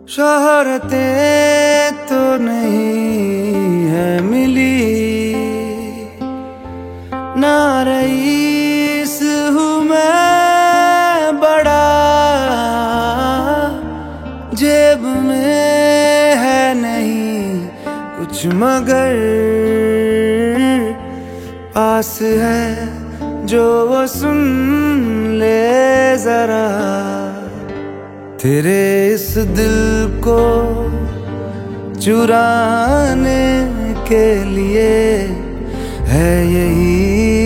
शोहरतें तो नहीं है मिली, ना रईस हूँ मैं बड़ा, जेब में है नहीं कुछ मगर पास है जो वो सुन ले जरा। तेरे इस दिल को चुराने के लिए है यही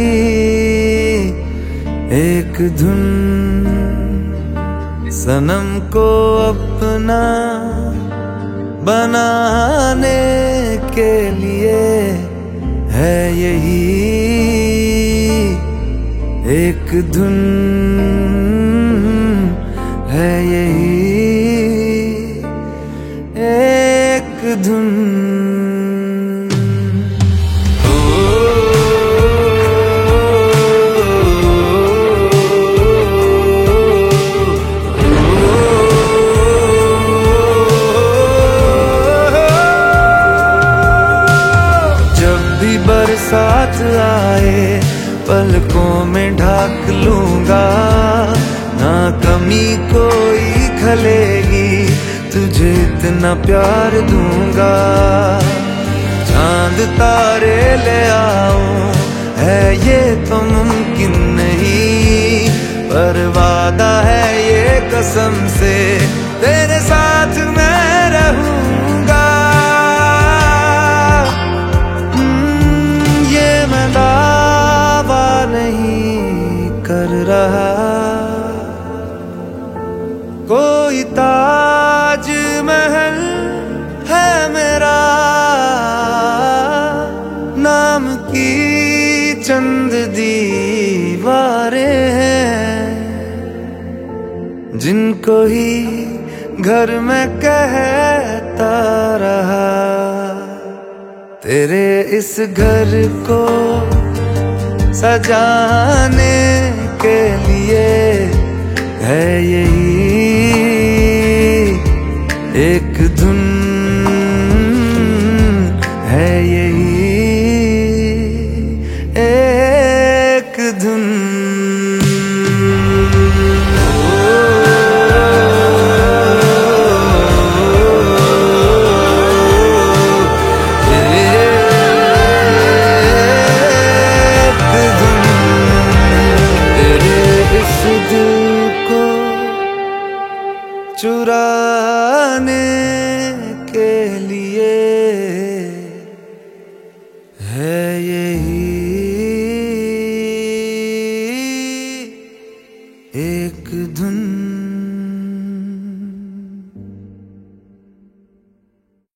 एक धुन, सनम को अपना बनाने के लिए है यही एक धुन, है यही एक धुन। जब भी बरसात आए पलकों में ढाक लूंगा, ना कमी कोई खलेगी, तुझे इतना प्यार दूंगा। चांद तारे ले आऊं है ये तो मुमकिन नहीं, पर वादा है ये कसम से तेरे साथ मैं रहूंगा। ये मैं दावा नहीं कर रहा, कोई ताज महल है मेरा, नाम की चंद दीवारें हैं जिनको ही घर में कहता रहा। तेरे इस घर को सजाने के लिए है यही एक धुन, है यही एक धुन। चुराने के लिए है यही एक